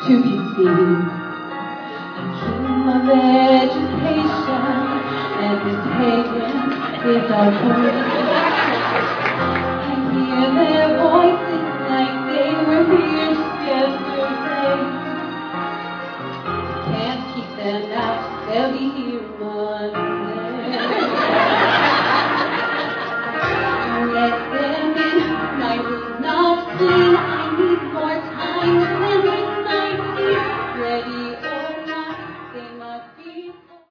to be seen. The kingdom of education and is taken without permission. I hear their voices.